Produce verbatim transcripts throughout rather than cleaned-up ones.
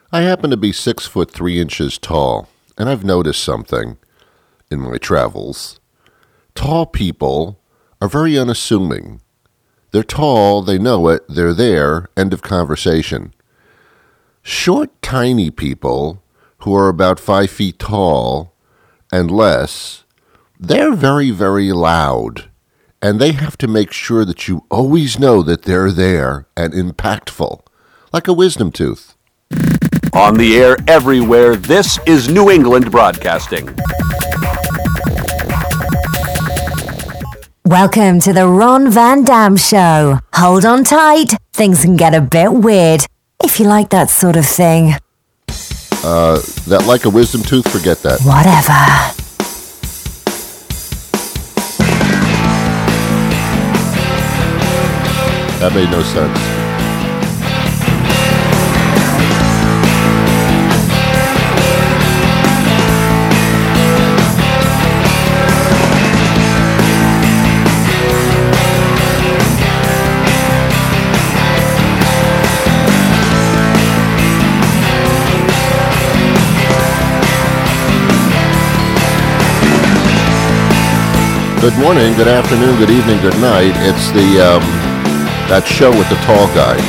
I happen to be six foot three inches tall, and I've noticed something in my travels. Tall people are very unassuming. They're tall, they know it, they're there, end of conversation. Short, tiny people who are about five feet tall and less, they're very, very loud, and they have to make sure that you always know that they're there and impactful, like a wisdom tooth. On the air everywhere, this is New England Broadcasting. Welcome to the Ron Van Dam Show. Hold on tight. Things can get a bit weird, if you like that sort of thing. Uh, that like a wisdom tooth, forget that. Whatever. That made no sense. Good morning, good afternoon, good evening, good night. It's the, um, that show with the tall guy.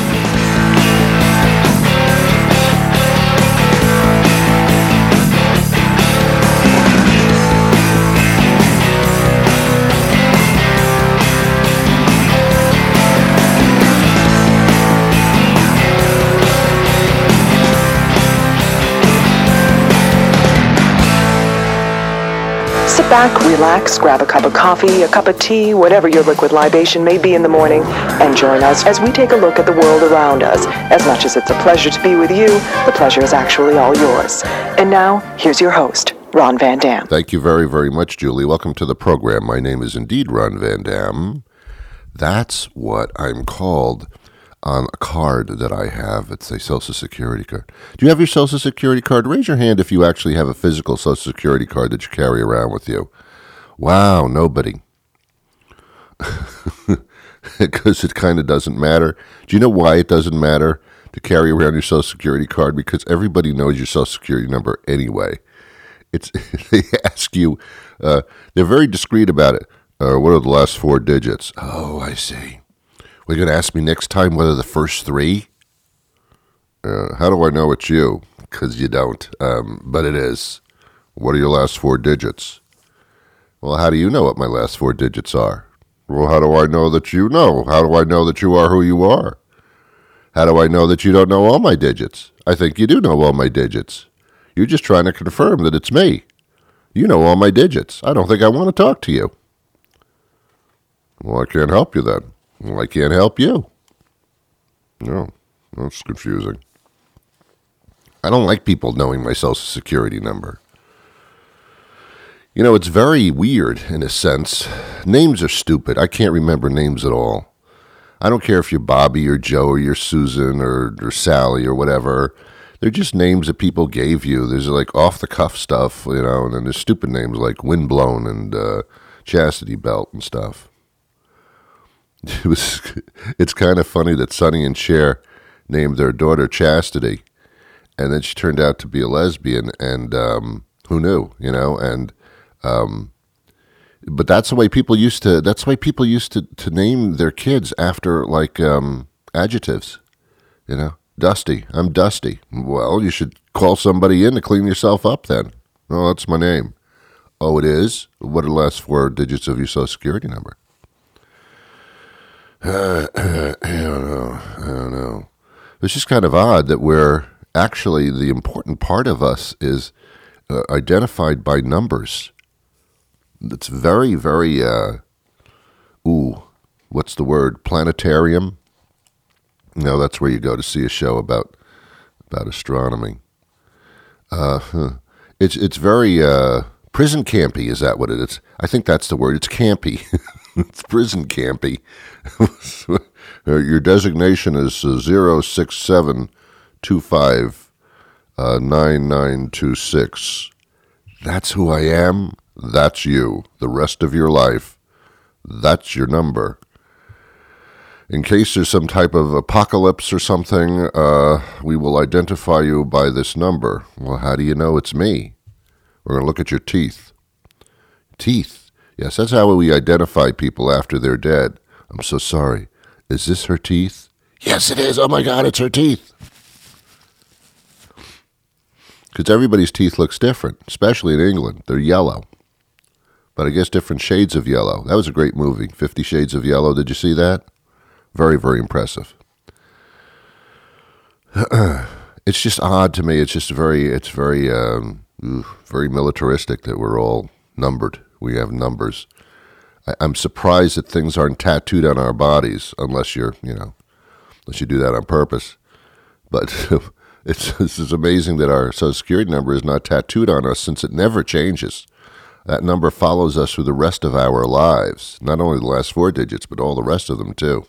Sit back, relax, grab a cup of coffee, a cup of tea, whatever your liquid libation may be in the morning, and join us as we take a look at the world around us. As much as it's a pleasure to be with you, the pleasure is actually all yours. And now, here's your host, Ron Van Dam. Thank you very, very much, Julie. Welcome to the program. My name is indeed Ron Van Dam. That's what I'm called on a card that I have. It's a Social Security card. Do you have your Social Security card? Raise your hand if you actually have a physical Social Security card that you carry around with you. Wow, nobody. Because it kind of doesn't matter. Do you know why it doesn't matter to carry around your Social Security card? Because everybody knows your Social Security number anyway. It's they ask you, uh, they're very discreet about it. Uh, what are the last four digits? Oh, I see. Are you going to ask me next time whether the first three? Uh, how do I know it's you? Because you don't, um, but it is. What are your last four digits? Well, how do you know what my last four digits are? Well, how do I know that you know? How do I know that you are who you are? How do I know that you don't know all my digits? I think you do know all my digits. You're just trying to confirm that it's me. You know all my digits. I don't think I want to talk to you. Well, I can't help you then. Well, I can't help you. No, that's confusing. I don't like people knowing my Social Security number. You know, it's very weird in a sense. Names are stupid. I can't remember names at all. I don't care if you're Bobby or Joe or you're Susan or, or Sally or whatever. They're just names that people gave you. There's like off-the-cuff stuff, you know, and then there's stupid names like Windblown and uh, Chastity Belt and stuff. It was. It's kind of funny that Sonny and Cher named their daughter Chastity, and then she turned out to be a lesbian, and um, who knew, you know? And um, but that's the way people used to. That's the way people used to, to name their kids after like um, adjectives, you know. Dusty. I'm Dusty. Well, you should call somebody in to clean yourself up then. Oh, that's my name. Oh, it is? What are the last four digits of your Social Security number? Uh, I don't know. I don't know. It's just kind of odd that we're actually, the important part of us is uh, identified by numbers. It's very, very, uh, ooh, what's the word? Planetarium? No, that's where you go to see a show about about astronomy. Uh, huh. It's it's very uh, prison campy. Is that what it is? I think that's the word. It's campy. It's prison campy. Your designation is uh, zero six seven two five nine nine two six. That's who I am. That's you. The rest of your life. That's your number. In case there's some type of apocalypse or something, uh, we will identify you by this number. Well, how do you know it's me? We're going to look at your teeth. Teeth. Yes, that's how we identify people after they're dead. I'm so sorry. Is this her teeth? Yes, it is. Oh, my God, it's her teeth. Because everybody's teeth looks different, especially in England. They're yellow. But I guess different shades of yellow. That was a great movie, Fifty Shades of Yellow. Did you see that? Very, very impressive. It's just odd to me. It's just very, it's very, um, very militaristic that we're all numbered. We have numbers. I, I'm surprised that things aren't tattooed on our bodies, unless you're, you know, unless you do that on purpose. But it's this is amazing that our Social Security number is not tattooed on us, since it never changes. That number follows us through the rest of our lives. Not only the last four digits, but all the rest of them too.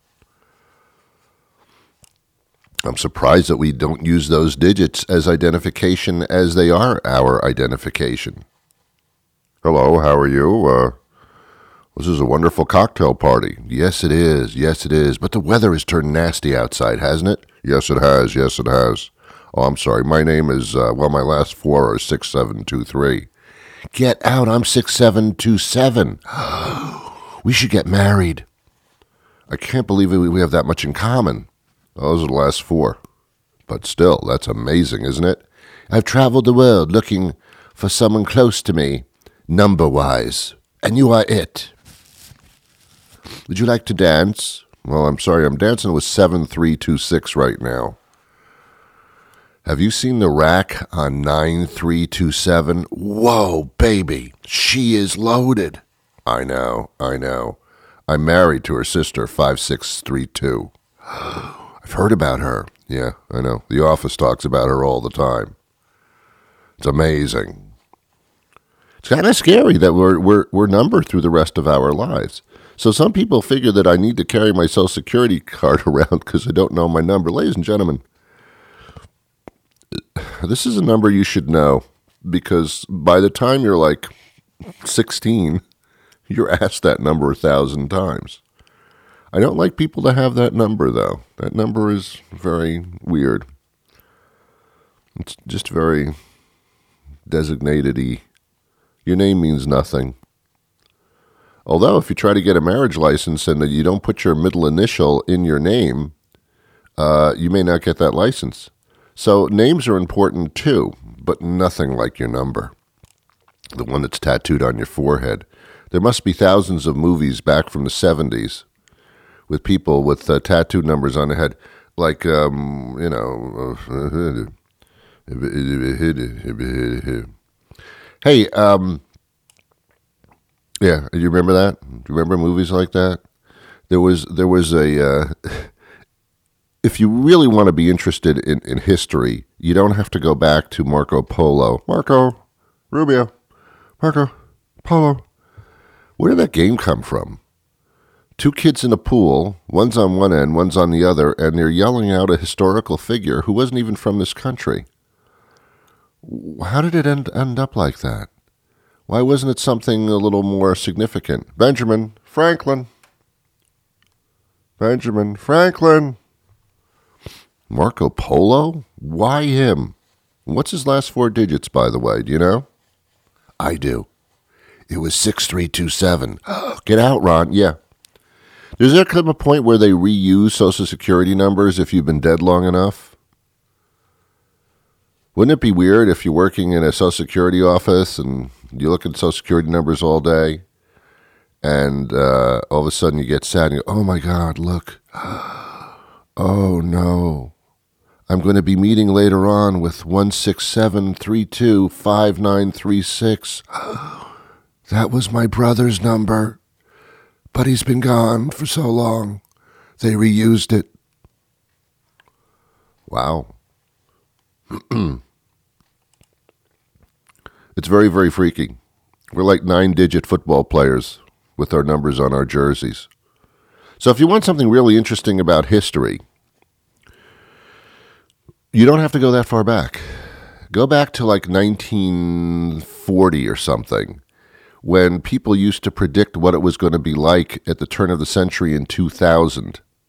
I'm surprised that we don't use those digits as identification as they are our identification. Hello, how are you? Uh, this is a wonderful cocktail party. Yes, it is. Yes, it is. But the weather has turned nasty outside, hasn't it? Yes, it has. Yes, it has. Oh, I'm sorry. My name is, uh, well, my last four are six seven two three. Get out. I'm six seven two seven. We should get married. I can't believe it. We have that much in common. Those are the last four. But still, that's amazing, isn't it? I've traveled the world looking for someone close to me, number-wise, and you are it. Would you like to dance? Well, I'm sorry, I'm dancing with seven three two six right now. Have you seen the rack on nine three two seven? Whoa, baby, she is loaded. I know, I know. I'm married to her sister, five six three two. I've heard about her. Yeah, I know. The Office talks about her all the time. It's amazing. It's kind of scary that we're we're we're numbered through the rest of our lives. So some people figure that I need to carry my Social Security card around because I don't know my number. Ladies and gentlemen, this is a number you should know, because by the time you're like sixteen, you're asked that number a thousand times. I don't like people to have that number, though. That number is very weird. It's just very designated-y. Your name means nothing. Although, if you try to get a marriage license and you don't put your middle initial in your name, uh, you may not get that license. So names are important, too, but nothing like your number. The one that's tattooed on your forehead. There must be thousands of movies back from the seventies with people with uh, tattooed numbers on their head, like, um, you know. Hey, um, yeah, you remember that? Do you remember movies like that? There was, there was a, uh, if you really want to be interested in, in history, you don't have to go back to Marco Polo. Marco Rubio, Marco Polo. Where did that game come from? Two kids in a pool, one's on one end, one's on the other, and they're yelling out a historical figure who wasn't even from this country. How did it end, end up like that? Why wasn't it something a little more significant? Benjamin Franklin. Benjamin Franklin. Marco Polo? Why him? What's his last four digits, by the way? Do you know? I do. It was six three two seven. Get out, Ron. Yeah. Does there come a point where they reuse Social Security numbers if you've been dead long enough? Wouldn't it be weird if you're working in a Social Security office and you look at Social Security numbers all day and uh, all of a sudden you get sad and you go, oh my God, look. Oh no. I'm going to be meeting later on with one six seven three two five nine three six. That was my brother's number. But he's been gone for so long, they reused it. Wow. It's very, very freaky. We're like nine-digit football players with our numbers on our jerseys. So if you want something really interesting about history, you don't have to go that far back. Go back to like nineteen forty or something, when people used to predict what it was going to be like at the turn of the century in two thousand.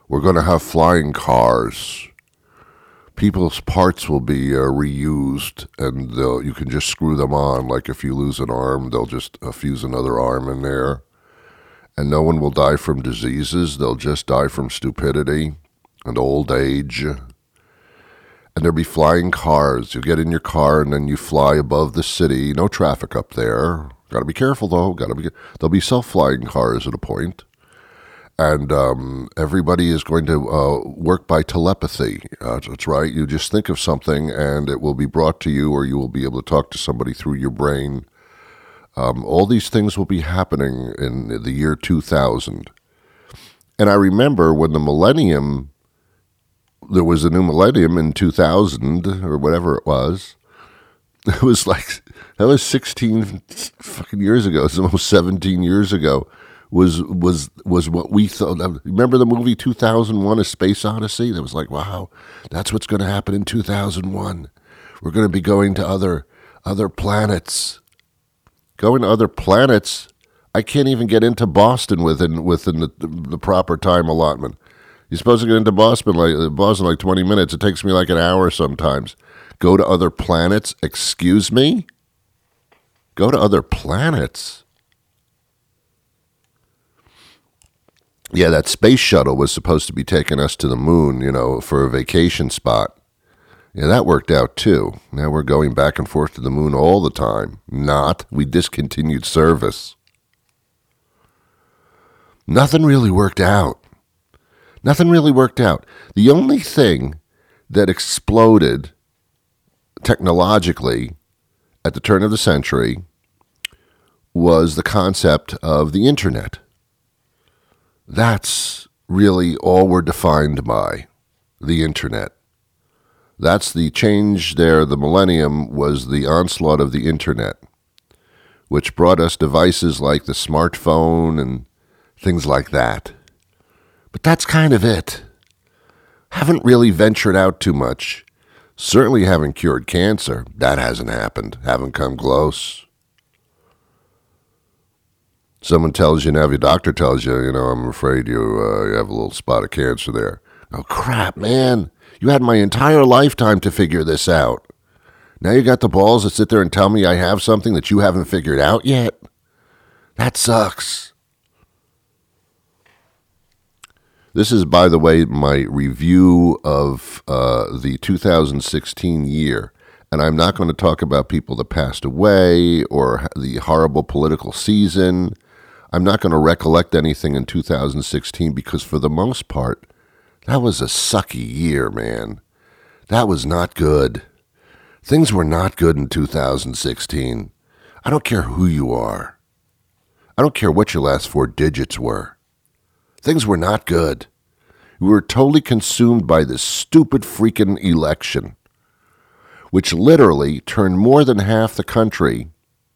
We're going to have flying cars. People's parts will be uh, reused, and you can just screw them on. Like if you lose an arm, they'll just uh, fuse another arm in there. And no one will die from diseases. They'll just die from stupidity and old age. And there'll be flying cars. You get in your car, and then you fly above the city. No traffic up there. Got to be careful, though. Got to be. There'll be self-flying cars at a point. And um, everybody is going to uh, work by telepathy. Uh, that's right. You just think of something, and it will be brought to you, or you will be able to talk to somebody through your brain. Um, all these things will be happening in the year two thousand. And I remember when the millennium, there was a new millennium in two thousand, or whatever it was. It was like, that was sixteen fucking years ago. It's almost seventeen years ago. Was was was what we thought. Remember the movie two thousand one: A Space Odyssey? That was like, wow, that's what's going to happen in two thousand one. We're going to be going to other other planets. Going to other planets? I can't even get into Boston within within the, the proper time allotment. You're supposed to get into Boston like Boston like twenty minutes. It takes me like an hour sometimes. Go to other planets? Excuse me? Go to other planets? Yeah, that space shuttle was supposed to be taking us to the moon, you know, for a vacation spot. Yeah, that worked out too. Now we're going back and forth to the moon all the time. Not. We discontinued service. Nothing really worked out. Nothing really worked out. The only thing that exploded technologically at the turn of the century was the concept of the internet. That's really all we're defined by, the internet. That's the change there. The millennium was the onslaught of the internet, which brought us devices like the smartphone and things like that. But that's kind of it. Haven't really ventured out too much. Certainly haven't cured cancer. That hasn't happened. Haven't come close. Someone tells you, now your doctor tells you, you know, I'm afraid you, uh, you have a little spot of cancer there. Oh, crap, man. You had my entire lifetime to figure this out. Now you got the balls to sit there and tell me I have something that you haven't figured out yet? That sucks. This is, by the way, my review of uh, the two thousand sixteen year. And I'm not going to talk about people that passed away or the horrible political season. I'm not going to recollect anything in two thousand sixteen because for the most part, that was a sucky year, man. That was not good. Things were not good in two thousand sixteen. I don't care who you are. I don't care what your last four digits were. Things were not good. We were totally consumed by this stupid freaking election, which literally turned more than half the country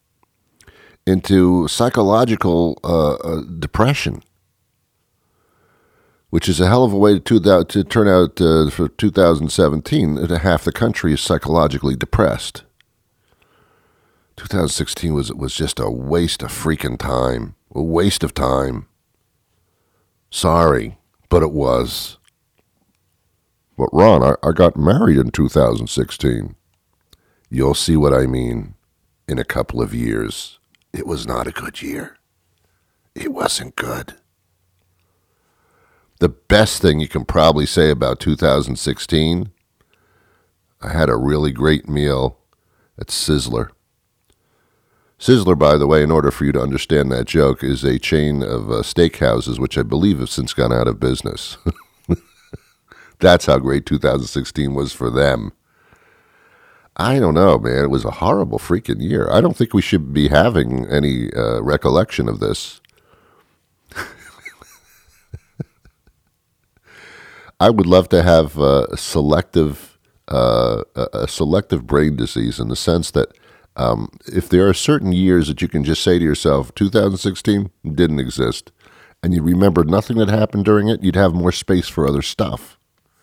into psychological uh, uh, depression, which is a hell of a way to, to, to turn out uh, for two thousand seventeen. Half the country is psychologically depressed. two thousand sixteen was was just a waste of freaking time, a waste of time. Sorry, but it was. But Ron, I, I got married in two thousand sixteen. You'll see what I mean in a couple of years. It was not a good year. It wasn't good. The best thing you can probably say about two thousand sixteen, I had a really great meal at Sizzler. Sizzler, by the way, in order for you to understand that joke, is a chain of uh, steakhouses, which I believe have since gone out of business. That's how great two thousand sixteen was for them. I don't know, man. It was a horrible freaking year. I don't think we should be having any uh, recollection of this. I would love to have uh, selective, uh, a selective brain disease in the sense that um, if there are certain years that you can just say to yourself, two thousand sixteen didn't exist, and you remember nothing that happened during it, you'd have more space for other stuff.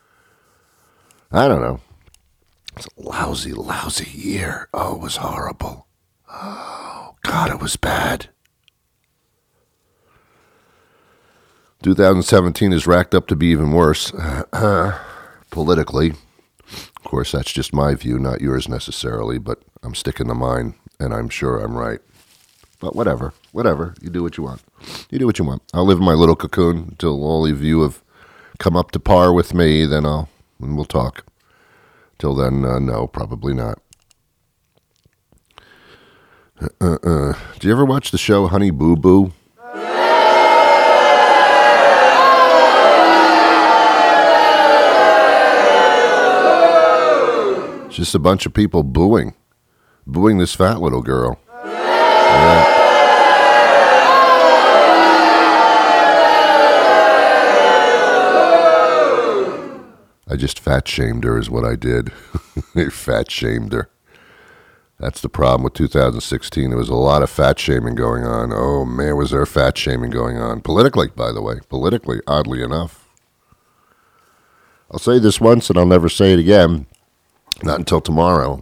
I don't know. It's a lousy, lousy year. Oh, it was horrible. Oh, God, it was bad. two thousand seventeen is racked up to be even worse politically. Of course, that's just my view, not yours necessarily, but I'm sticking to mine, and I'm sure I'm right. But whatever, whatever. You do what you want. You do what you want. I'll live in my little cocoon until all of you have come up to par with me, then I'll, and we'll talk. Till then, uh, no, probably not. Uh, uh. Do you ever watch the show Honey Boo Boo? It's just a bunch of people booing. Booing this fat little girl. Yeah. I just fat shamed her is what I did. I fat shamed her. That's the problem with two thousand sixteen. There was a lot of fat shaming going on. Oh, man, was there fat shaming going on. Politically, by the way. Politically, oddly enough. I'll say this once and I'll never say it again. Not until tomorrow.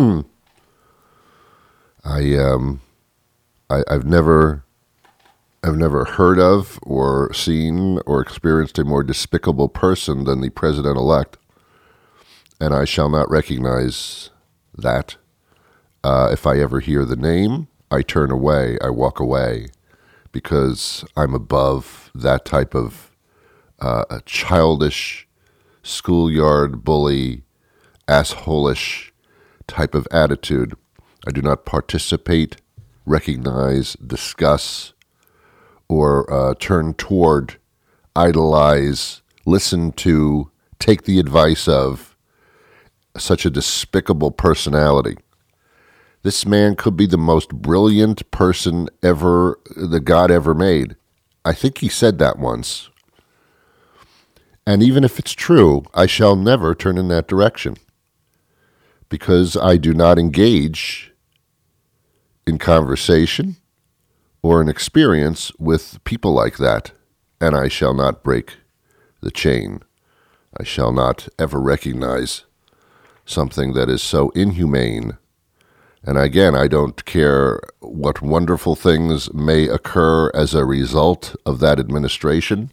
I, um, I, I've never... I've never heard of or seen or experienced a more despicable person than the president-elect, and I shall not recognize that. Uh, if I ever hear the name, I turn away, I walk away, because I'm above that type of uh, a childish, schoolyard bully, asshole-ish type of attitude. I do not participate, recognize, discuss, or uh, turn toward, idolize, listen to, take the advice of such a despicable personality. This man could be the most brilliant person ever, that God ever made. I think he said that once. And even if it's true, I shall never turn in that direction, because I do not engage in conversation or an experience with people like that, and I shall not break the chain. I shall not ever recognize something that is so inhumane. And again, I don't care what wonderful things may occur as a result of that administration.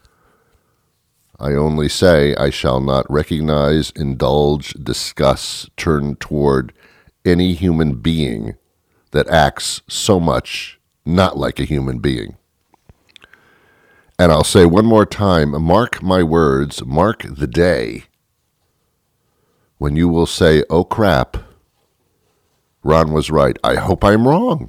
I only say I shall not recognize, indulge, discuss, turn toward any human being that acts so much not like a human being. And I'll say one more time, mark my words, mark the day when you will say, oh crap, Ron was right. I hope I'm wrong.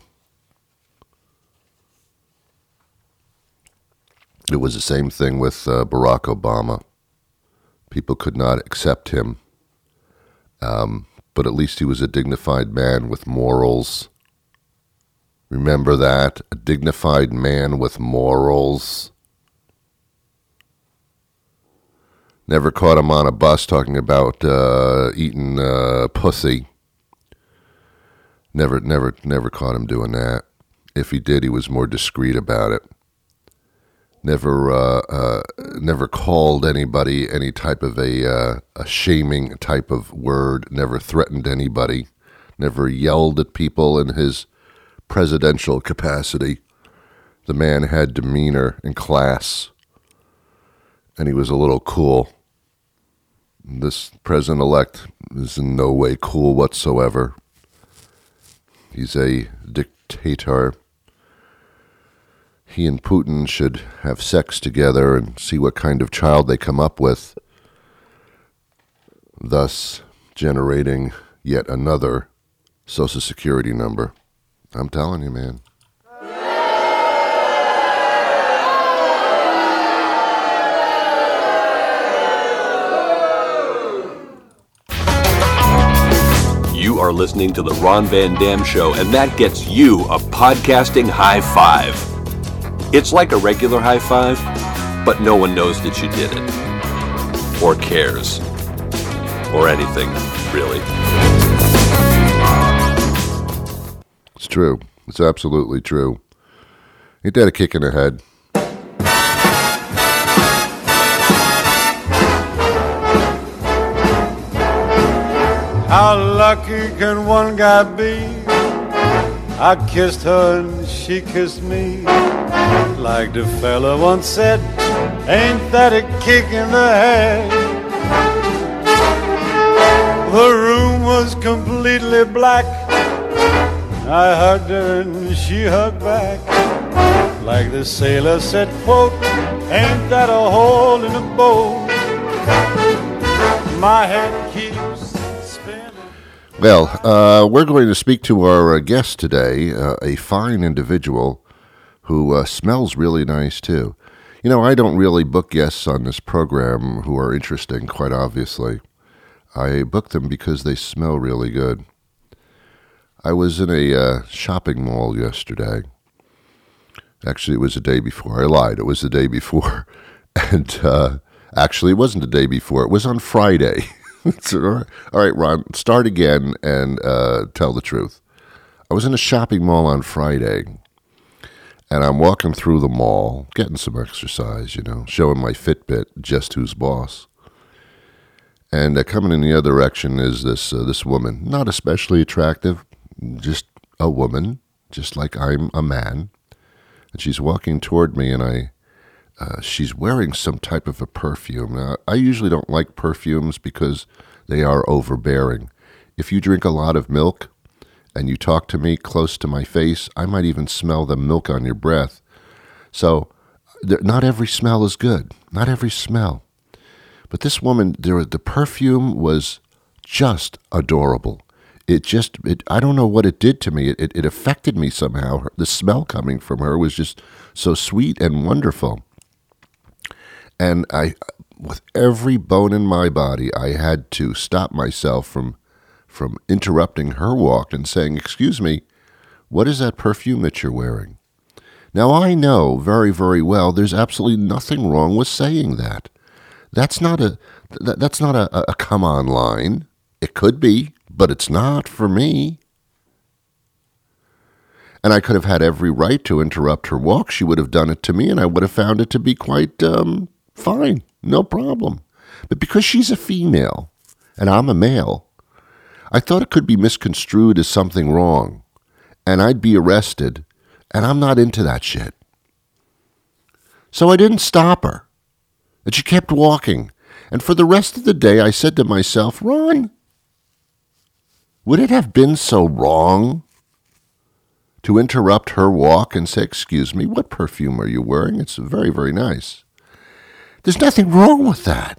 It was the same thing with uh, Barack Obama. People could not accept him. Um, but at least he was a dignified man with morals. Remember that, a dignified man with morals. Never caught him on a bus talking about uh, eating uh, pussy. Never, never, never caught him doing that. If he did, he was more discreet about it. Never, uh, uh, never called anybody any type of a uh, a shaming type of word. Never threatened anybody. Never yelled at people in his presidential capacity. The man had demeanor and class, and he was a little cool. This president-elect is in no way cool whatsoever. He's a dictator. He and Putin should have sex together and see what kind of child they come up with, thus generating yet another Social Security number. I'm telling you, man. You are listening to The Ron Van Dam Show, and that gets you a podcasting high five. It's like a regular high five, but no one knows that you did it. Or cares. Or anything, really. It's true. It's absolutely true. Ain't that a kick in the head? How lucky can one guy be? I kissed her and she kissed me. Like the fella once said, ain't that a kick in the head? The room was completely black. I hugged her and she hugged back. Like the sailor said, quote, ain't that a hole in the boat? My head keeps spinning. Well, uh, we're going to speak to our uh, guest today, uh, a fine individual who uh, smells really nice, too. You know, I don't really book guests on this program who are interesting, quite obviously. I book them because they smell really good. I was in a uh, shopping mall yesterday. Actually, it was the day before. I lied. It was the day before. And uh, actually, it wasn't the day before. It was on Friday. So, all right, all right, Ron, start again and uh, tell the truth. I was in a shopping mall on Friday, and I'm walking through the mall, getting some exercise, you know, showing my Fitbit, just who's boss. And uh, coming in the other direction is this uh, this woman, not especially attractive, just a woman, just like I'm a man. And she's walking toward me, and I, uh, she's wearing some type of a perfume. Now, I usually don't like perfumes because they are overbearing. If you drink a lot of milk and you talk to me close to my face, I might even smell the milk on your breath. So there, not every smell is good. Not every smell. But this woman, there, the perfume was just adorable. It just, it, I don't know what it did to me. It, it, it affected me somehow. The smell coming from her was just so sweet and wonderful. And I, with every bone in my body, I had to stop myself from, from interrupting her walk and saying, excuse me, what is that perfume that you're wearing? Now, I know very, very well there's absolutely nothing wrong with saying that. That's not a, that, that's not a, a come on line. It could be. But it's not for me. And I could have had every right to interrupt her walk. She would have done it to me, and I would have found it to be quite um, fine, no problem. But because she's a female, and I'm a male, I thought it could be misconstrued as something wrong, and I'd be arrested, and I'm not into that shit. So I didn't stop her, and she kept walking. And for the rest of the day, I said to myself, Ron, would it have been so wrong to interrupt her walk and say, excuse me, what perfume are you wearing? It's very, very nice. There's nothing wrong with that.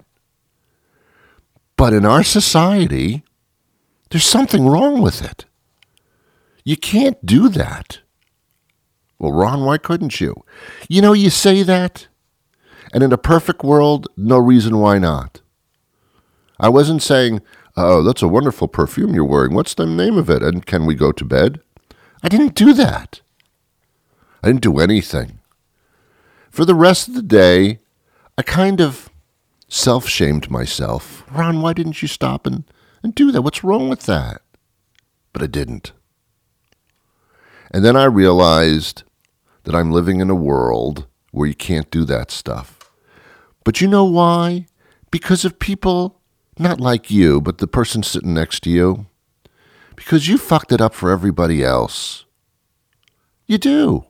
But in our society, there's something wrong with it. You can't do that. Well, Ron, why couldn't you? You know, you say that, and in a perfect world, no reason why not. I wasn't saying, oh, that's a wonderful perfume you're wearing. What's the name of it? And can we go to bed? I didn't do that. I didn't do anything. For the rest of the day, I kind of self-shamed myself. Ron, why didn't you stop and, and do that? What's wrong with that? But I didn't. And then I realized that I'm living in a world where you can't do that stuff. But you know why? Because of people not like you, but the person sitting next to you. Because you fucked it up for everybody else. You do.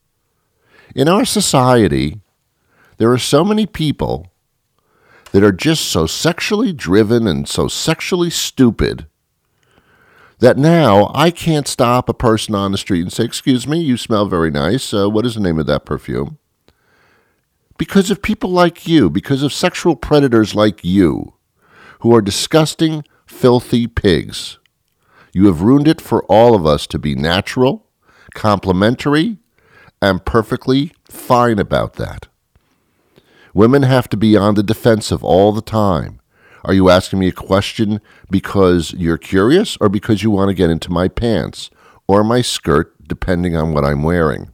In our society, there are so many people that are just so sexually driven and so sexually stupid that now I can't stop a person on the street and say, excuse me, you smell very nice. Uh, what is the name of that perfume? Because of people like you, because of sexual predators like you, who are disgusting, filthy pigs. You have ruined it for all of us to be natural, complimentary, and perfectly fine about that. Women have to be on the defensive all the time. Are you asking me a question because you're curious or because you want to get into my pants or my skirt, depending on what I'm wearing?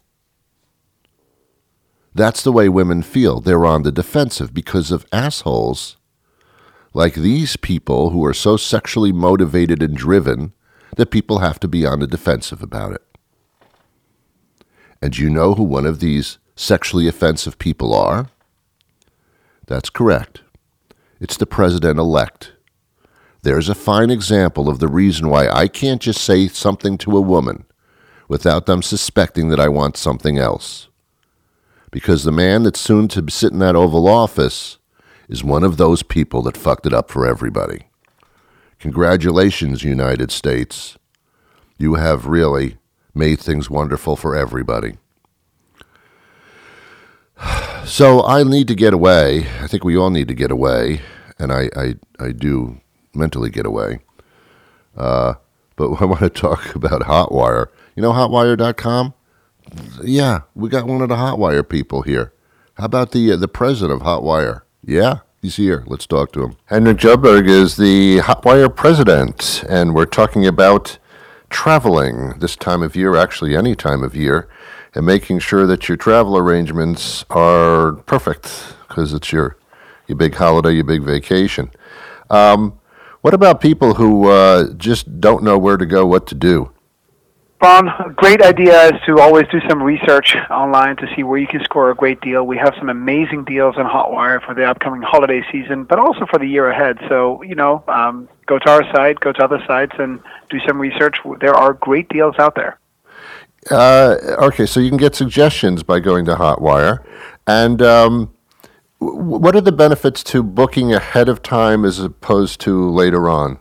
That's the way women feel. They're on the defensive because of assholes like these people who are so sexually motivated and driven that people have to be on the defensive about it. And you know who one of these sexually offensive people are? That's correct. It's the president-elect. There's a fine example of the reason why I can't just say something to a woman without them suspecting that I want something else. Because the man that's soon to sit in that Oval Office is one of those people that fucked it up for everybody. Congratulations, United States. You have really made things wonderful for everybody. So I need to get away. I think we all need to get away, and I, I, I do mentally get away. Uh, but I want to talk about Hotwire. You know hotwire dot com? Yeah, we got one of the Hotwire people here. How about the uh, the president of Hotwire? Yeah, he's here. Let's talk to him. Henrik Jobberg is the Hotwire president, and we're talking about traveling this time of year, actually any time of year, and making sure that your travel arrangements are perfect because it's your, your big holiday, your big vacation. Um, what about people who uh, just don't know where to go, what to do? Ron, a great idea is to always do some research online to see where you can score a great deal. We have some amazing deals on Hotwire for the upcoming holiday season, but also for the year ahead. So, you know, um, go to our site, go to other sites, and do some research. There are great deals out there. Uh, okay, so you can get suggestions by going to Hotwire. And um, w- what are the benefits to booking ahead of time as opposed to later on?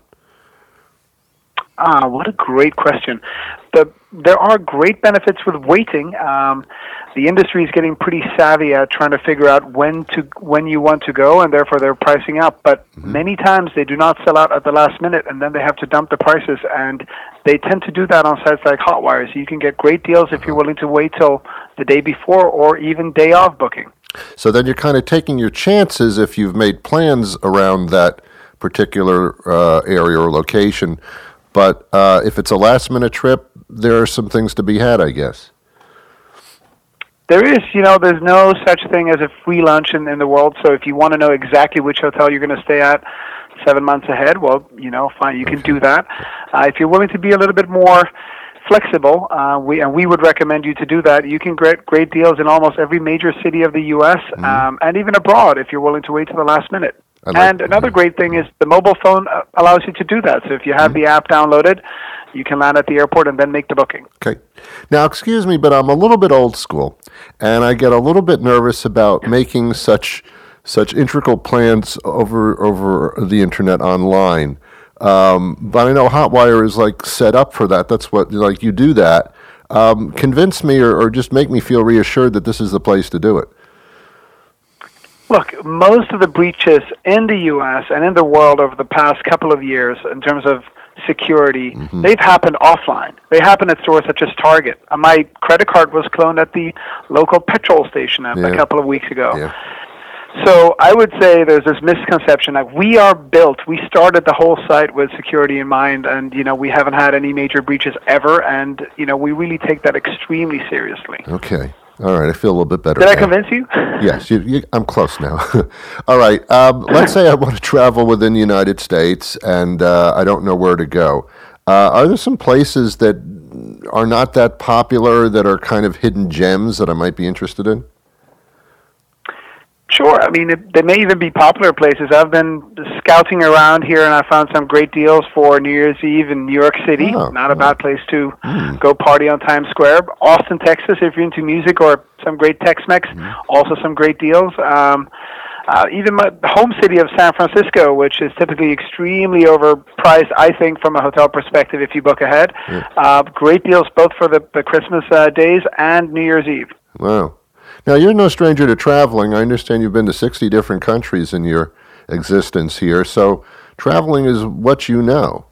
Ah, what a great question. The, there are great benefits with waiting. Um, the industry is getting pretty savvy at trying to figure out when to when you want to go, and therefore they're pricing up. But mm-hmm. many times they do not sell out at the last minute, and then they have to dump the prices. And they tend to do that on sites like Hotwire. So you can get great deals if you're willing to wait till the day before or even day of booking. So then you're kind of taking your chances if you've made plans around that particular uh, area or location. But uh, if it's a last-minute trip, there are some things to be had, I guess. There is, you know, there's no such thing as a free lunch in, in the world. So if you want to know exactly which hotel you're going to stay at seven months ahead, well, you know, fine, you can do that. Uh, if you're willing to be a little bit more flexible, uh, we and we would recommend you to do that. You can get great deals in almost every major city of the U S Mm-hmm. um, and even abroad if you're willing to wait till the last minute. Like, and another mm-hmm. great thing is the mobile phone allows you to do that. So if you have mm-hmm. the app downloaded, you can land at the airport and then make the booking. Okay. Now, excuse me, but I'm a little bit old school, and I get a little bit nervous about making such such integral plans over over the internet online. Um, but I know Hotwire is like set up for that. That's what, like, you do that. Um, convince me or, or just make me feel reassured that this is the place to do it. Look, most of the breaches in the U S and in the world over the past couple of years in terms of security, mm-hmm. they've happened offline. They happen at stores such as Target. Uh, my credit card was cloned at the local petrol station a, yeah. a couple of weeks ago. Yeah. So I would say there's this misconception that we are built. We started the whole site with security in mind, and, you know, we haven't had any major breaches ever, and, you know, we really take that extremely seriously. Okay. All right, I feel a little bit better. Did now. I convince you? Yes, you, you, I'm close now. All right, um, let's say I want to travel within the United States, and uh, I don't know where to go. Uh, are there some places that are not that popular that are kind of hidden gems that I might be interested in? Sure. I mean, it, they may even be popular places. I've been scouting around here, and I found some great deals for New Year's Eve in New York City. Oh, Not a oh. bad place to mm. go party on Times Square. Austin, Texas, if you're into music or some great Tex-Mex, mm. also some great deals. Um, uh, even my home city of San Francisco, which is typically extremely overpriced, I think, from a hotel perspective if you book ahead. Yeah. Uh, great deals both for the, the Christmas uh, days and New Year's Eve. Wow. Now, you're no stranger to traveling. I understand you've been to sixty different countries in your existence here, so traveling is what you know.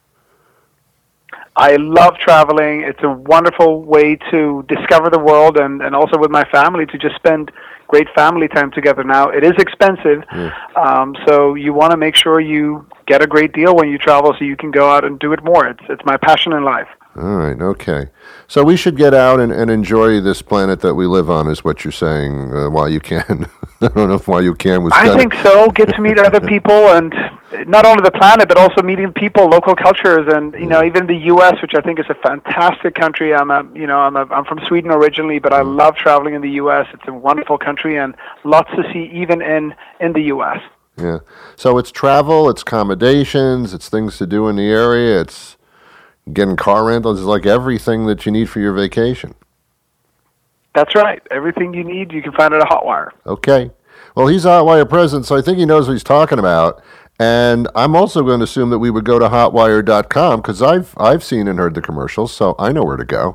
I love traveling. It's a wonderful way to discover the world, and, and also with my family to just spend great family time together. Now, it is expensive, yeah. um, so you want to make sure you get a great deal when you travel so you can go out and do it more. It's, it's my passion in life. All right, okay. So we should get out and, and enjoy this planet that we live on, is what you're saying, uh, while you can. I don't know if while you can was I kinda... think so. Get to meet other people, and not only the planet, but also meeting people, local cultures, and, you know, even the U S, which I think is a fantastic country. I'm a, you know, I'm a, I'm from Sweden originally, but I love traveling in the U S. It's a wonderful country, and lots to see even in, in the U S. Yeah. So it's travel, it's accommodations, it's things to do in the area, it's... Getting car rentals is like everything that you need for your vacation. That's right. Everything you need, you can find at a Hotwire. Okay. Well, he's a Hotwire president, so I think he knows what he's talking about. And I'm also going to assume that we would go to hotwire dot com because I've I've seen and heard the commercials, so I know where to go.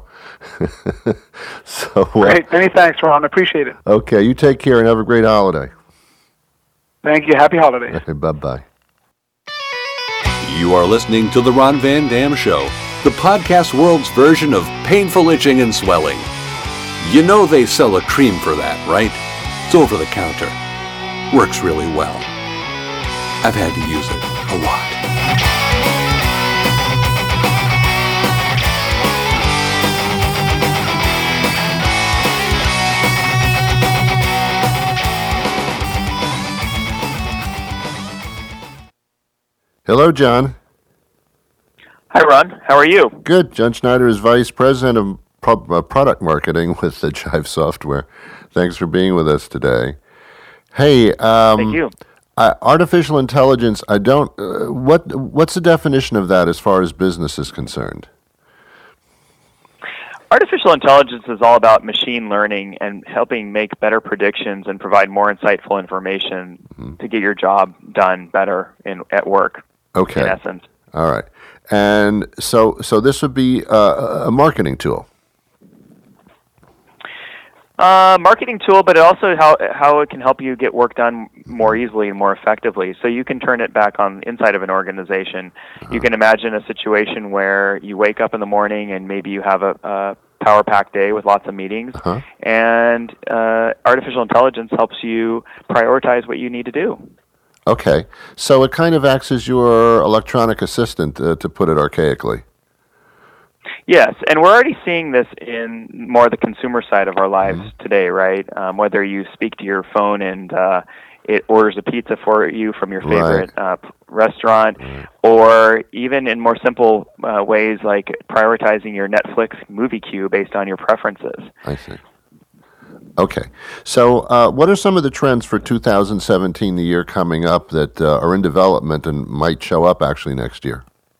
so uh, Great. Many thanks, Ron. Appreciate it. Okay. You take care and have a great holiday. Thank you. Happy holidays. Bye-bye. You are listening to The Ron Van Dam Show, the podcast world's version of painful itching and swelling. You know they sell a cream for that, right? It's over the counter. Works really well. I've had to use it a lot. Hello, John. Hi, Ron. How are you? Good. John Schneider is Vice President of Pro- uh, Product Marketing with the Jive Software. Thanks for being with us today. Hey, um, Thank you. Uh, artificial intelligence, I don't, uh, what what's the definition of that as far as business is concerned? Artificial intelligence is all about machine learning and helping make better predictions and provide more insightful information mm-hmm. to get your job done better in at work. Okay. In essence. All right. And so so this would be uh, a marketing tool. Uh, marketing tool, but also how how it can help you get work done more easily and more effectively. So you can turn it back on inside of an organization. Uh-huh. You can imagine a situation where you wake up in the morning and maybe you have a, a power-packed day with lots of meetings, uh-huh. and uh, artificial intelligence helps you prioritize what you need to do. Okay, so it kind of acts as your electronic assistant, uh, to put it archaically. Yes, and we're already seeing this in more the consumer side of our lives mm-hmm. today, right? Um, whether you speak to your phone and uh, it orders a pizza for you from your favorite right. uh, restaurant, right. or even in more simple uh, ways like prioritizing your Netflix movie queue based on your preferences. I see. Okay, so uh, what are some of the trends for two thousand seventeen, the year coming up, that uh, are in development and might show up actually next year?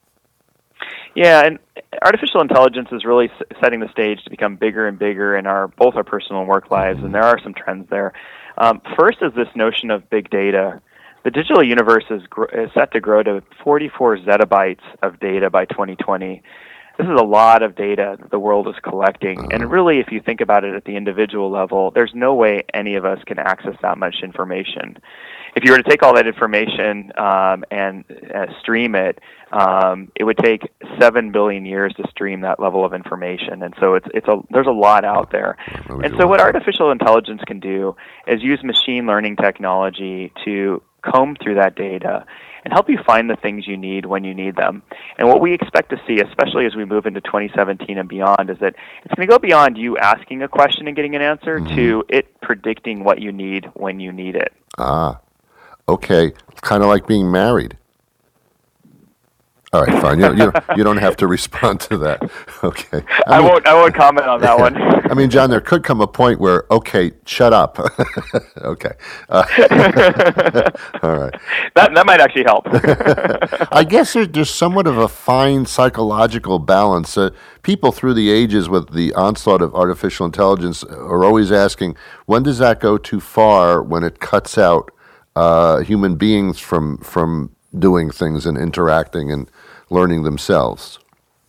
Yeah, and artificial intelligence is really setting the stage to become bigger and bigger in our both our personal and work lives, and there are some trends there. Um, first is this notion of big data. The digital universe is, gr- is set to grow to forty-four zettabytes of data by twenty twenty. This is a lot of data that the world is collecting, and really, if you think about it at the individual level, there's no way any of us can access that much information. If you were to take all that information um, and uh, stream it, um, it would take seven billion years to stream that level of information, and so it's it's a there's a lot out there. And so, what artificial intelligence can do is use machine learning technology to comb through that data and help you find the things you need when you need them. And what we expect to see, especially as we move into twenty seventeen and beyond, is that it's going to go beyond you asking a question and getting an answer mm-hmm. to it predicting what you need when you need it. Ah, okay. It's kind of like being married. All right, fine. You, you, you don't have to respond to that. Okay. I, I mean, won't. I won't comment on that one. I mean, John, there could come a point where, okay, shut up. Okay. Uh, all right. That that might actually help. I guess there's, there's somewhat of a fine psychological balance. Uh, people through the ages with the onslaught of artificial intelligence are always asking, when does that go too far? When it cuts out uh, human beings from from doing things and interacting and learning themselves?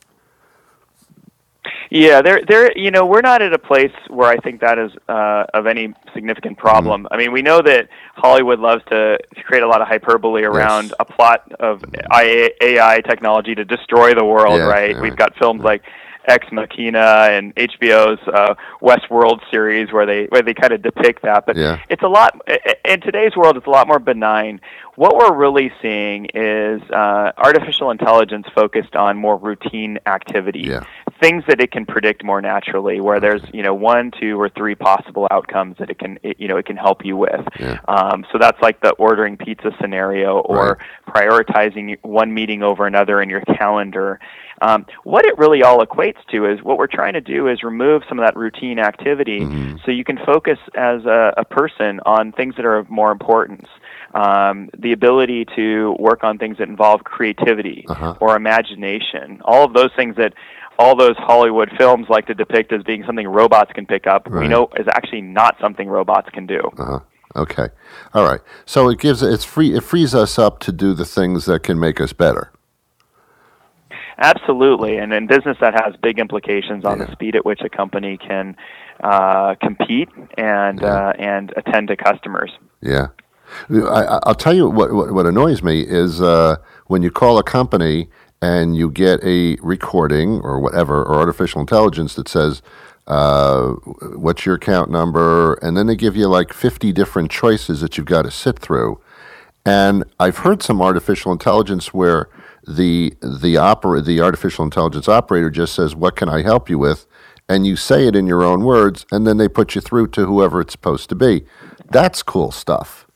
Yeah, there, there. You know, we're not at a place where I think that is uh, of any significant problem. Mm-hmm. I mean, we know that Hollywood loves to create a lot of hyperbole around yes. a plot of A I technology to destroy the world. Yeah, right? Yeah, We've got films yeah. like Ex Machina and H B O's uh, Westworld series where they where they kind of depict that. But yeah. it's a lot in today's world. It's a lot more benign. What we're really seeing is uh, artificial intelligence focused on more routine activity, yeah. things that it can predict more naturally. Where there's you know one, two, or three possible outcomes that it can it, you know it can help you with. Yeah. Um, so that's like the ordering pizza scenario, or right. prioritizing one meeting over another in your calendar. Um, what it really all equates to is what we're trying to do is remove some of that routine activity mm-hmm. so you can focus as a, a person on things that are of more importance. um, the ability to work on things that involve creativity Uh-huh. or imagination, all of those things that all those Hollywood films like to depict as being something robots can pick up, we Right. know is actually not something robots can do. Uh-huh. Okay. All right. So it gives it's free it frees us up to do the things that can make us better. Absolutely, and in business that has big implications on Yeah. the speed at which a company can uh, compete and Yeah. uh, and attend to customers. Yeah. I, I'll tell you what, what, what annoys me is uh, when you call a company and you get a recording or whatever, or artificial intelligence that says, uh, what's your account number? And then they give you like fifty different choices that you've got to sit through. And I've heard some artificial intelligence where the the opera, the artificial intelligence operator just says, what can I help you with? And you say it in your own words, and then they put you through to whoever it's supposed to be. That's cool stuff.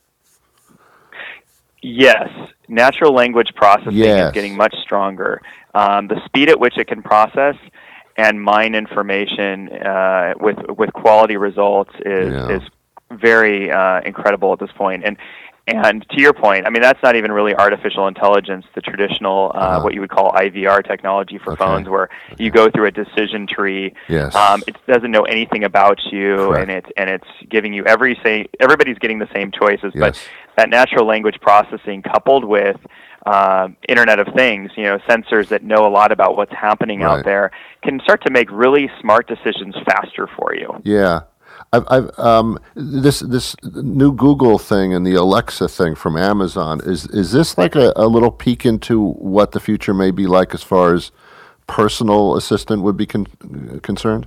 Yes, natural language processing Yes. is getting much stronger. Um, the speed at which it can process and mine information uh, with with quality results is Yeah. is very uh, incredible at this point. And and to your point, I mean that's not even really artificial intelligence, the traditional uh, Uh-huh. what you would call I V R technology for Okay. phones, where you go through a decision tree. Yes. Um, it doesn't know anything about you, Correct. and it's and it's giving you every say everybody's getting the same choices, but Yes. that natural language processing coupled with uh, Internet of Things, you know, sensors that know a lot about what's happening Right. out there, can start to make really smart decisions faster for you. Yeah. I've, I've um, this this new Google thing and the Alexa thing from Amazon, is is this like a, a little peek into what the future may be like as far as personal assistant would be con- concerned?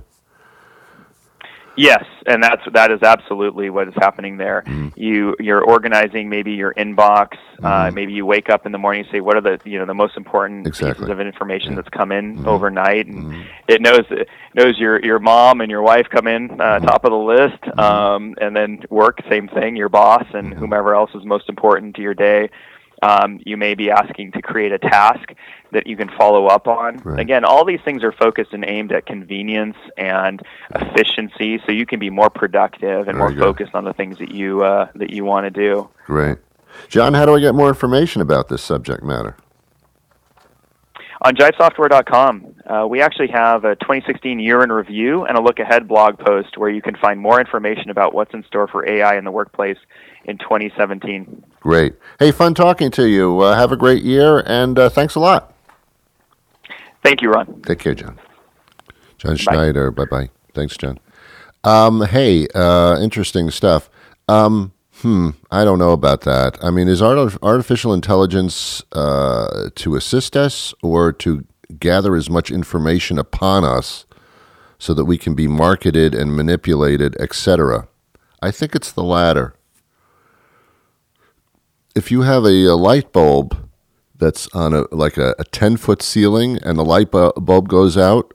Yes, and that's that is absolutely what is happening there. Mm-hmm. You you're organizing maybe your inbox. Uh, maybe you wake up in the morning and say, "What are the you know the most important Exactly. pieces of information Yeah. that's come in Mm-hmm. overnight?" And it knows it knows your your mom and your wife come in uh, Mm-hmm. top of the list, um, and then work same thing. Your boss and Mm-hmm. whomever else is most important to your day. Um, you may be asking to create a task that you can follow up on. Right. Again, all these things are focused and aimed at convenience and efficiency, so you can be more productive and Very more good. focused on the things that you uh, that you want to do. Great. John, how do I get more information about this subject matter? On jive software dot com, uh, we actually have a twenty sixteen year in review and a look ahead blog post where you can find more information about what's in store for A I in the workplace in twenty seventeen. Great. Hey, fun talking to you. Uh, have a great year, and uh, thanks a lot. Thank you, Ron. Take care, John. John Schneider. Bye-bye. Thanks, John. Um, hey, uh, interesting stuff. Um, hmm, I don't know about that. I mean, is art- artificial intelligence uh, to assist us or to gather as much information upon us so that we can be marketed and manipulated, et cetera? I think it's the latter. If you have a, a light bulb that's on a like a, a ten-foot ceiling and the light bu- bulb goes out,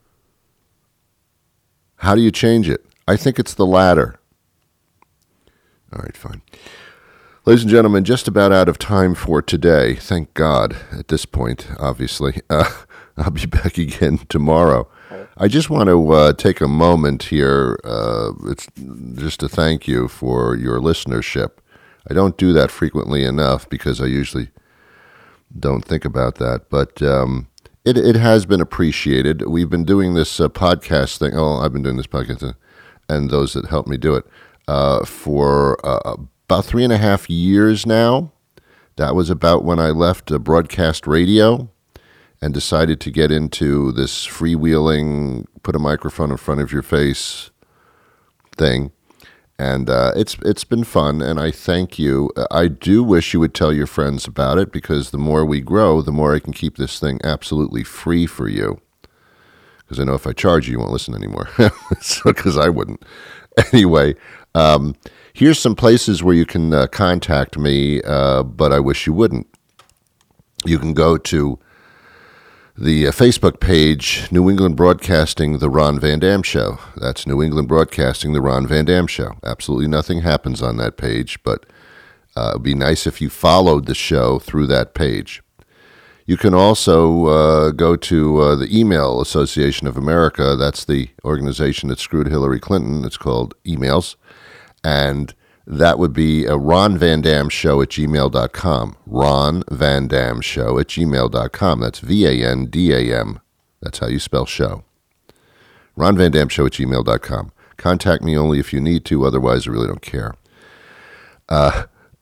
how do you change it? I think it's the latter. All right, fine. Ladies and gentlemen, just about out of time for today. Thank God at this point, obviously. Uh, I'll be back again tomorrow. I just want to uh, take a moment here uh, it's just to thank you for your listenership. I don't do that frequently enough because I usually don't think about that, but um, it it has been appreciated. We've been doing this uh, podcast thing. Oh, I've been doing this podcast, uh, and those that helped me do it uh, for uh, about three and a half years now. That was about when I left uh, broadcast radio and decided to get into this freewheeling, put a microphone in front of your face thing. And uh, it's it's been fun, and I thank you. I do wish you would tell your friends about it, because the more we grow, the more I can keep this thing absolutely free for you. Because I know if I charge you, you won't listen anymore. Because I wouldn't. Anyway, um, here's some places where you can uh, contact me, uh, but I wish you wouldn't. You can go to the uh, Facebook page, New England Broadcasting, The Ron Van Dam Show. That's New England Broadcasting, The Ron Van Dam Show. Absolutely nothing happens on that page, but uh, it would be nice if you followed the show through that page. You can also uh, go to uh, the Email Association of America. That's the organization that screwed Hillary Clinton. It's called Emails. And that would be a Ron Van Dam Show at gmail dot com. Ron Van Dam Show at gmail dot com. That's V A N D A M. That's how you spell show. Ron Van Dam Show at gmail dot com. Contact me only if you need to, otherwise I really don't care. Uh,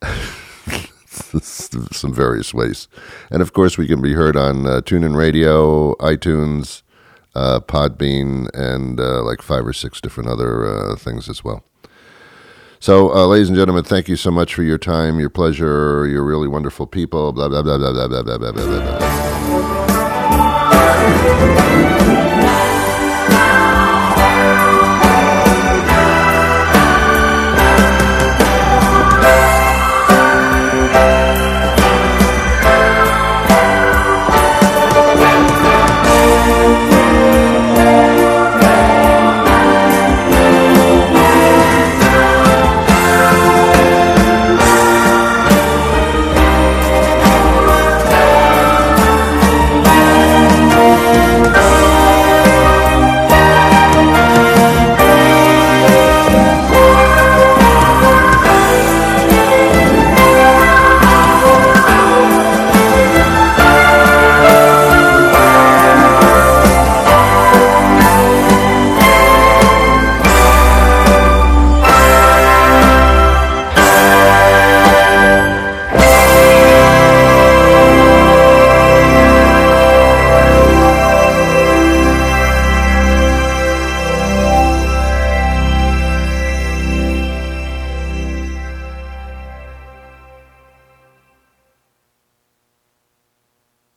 some various ways. And of course, we can be heard on uh, TuneIn Radio, iTunes, uh, Podbean, and uh, like five or six different other uh, things as well. So, uh, ladies and gentlemen, thank you so much for your time, your pleasure. You're really wonderful people. Blah, blah, blah, blah, blah, blah, blah, blah, blah, blah.